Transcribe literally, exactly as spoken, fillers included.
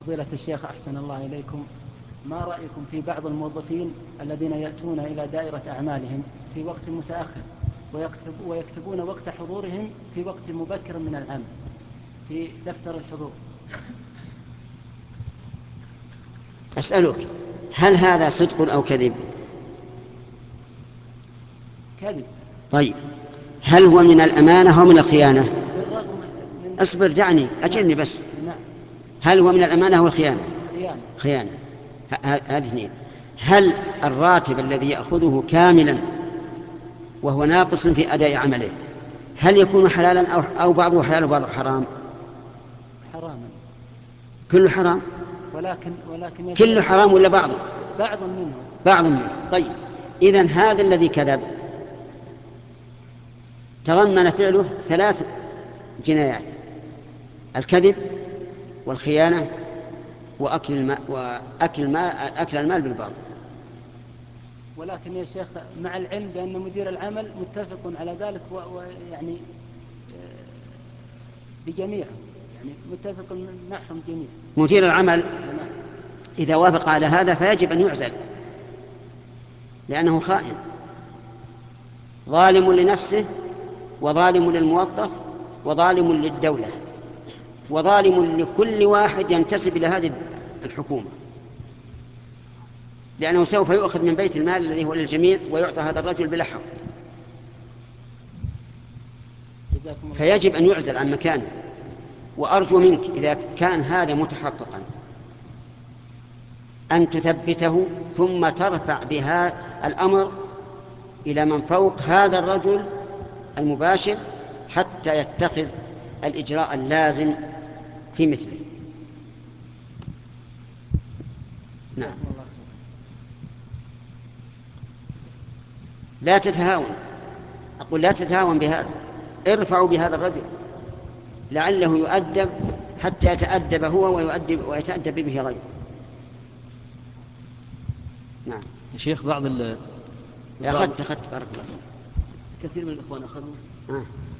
فضيلة الشيخ أحسن الله إليكم، ما رأيكم في بعض الموظفين الذين يأتون إلى دائرة أعمالهم في وقت متأخر ويكتب ويكتبون وقت حضورهم في وقت مبكر من العمل في دفتر الحضور؟ أسألك، هل هذا صدق أو كذب؟ كذب. طيب، هل هو من الأمانة أو من الخيانة؟ بالرغم من اصبر دعني أجلني بس. نعم. هل هو من الأمانة أو الخيانة؟ خيانة. خيانة. هذه اثنين. هل الراتب الذي يأخذه كاملا وهو ناقص في أداء عمله هل يكون حلالا أو, أو بعضه حلال وبعضه حرام؟ حراما. كله حرام؟ ولكن ولكن كله حرام ولا بعضه؟ بعض منه. بعض منه. طيب، إذن هذا الذي كذب تضمن فعله ثلاث جنايات: الكذب والخيانة وأكل المال, وأكل المال, أكل المال بالباطل. ولكن يا شيخ، مع العلم بأن مدير العمل متفق على ذلك ويعني بجميعهم، يعني متفق معهم جميعا. مدير العمل إذا وافق على هذا فيجب أن يعزل، لأنه خائن ظالم لنفسه وظالم للموظف وظالم للدولة وظالم لكل واحد ينتسب إلى هذه الحكومة، لأنه سوف يؤخذ من بيت المال الذي هو للجميع ويعطى هذا الرجل بلا حق، فيجب أن يعزل عن مكانه. وأرجو منك إذا كان هذا متحققا أن تثبته ثم ترفع بها الأمر إلى من فوق هذا الرجل المباشر حتى يتخذ الإجراء اللازم في مثله. نعم. لا تتهاون، أقول لا تتهاون بهذا، ارفعوا بهذا الرجل لعله يؤدب حتى يتأدب هو ويؤدب ويتأدب به غيره. نعم يا شيخ، بعض ال أخذت أخذت بارك الله. كثير من الإخوان أخذوا آه.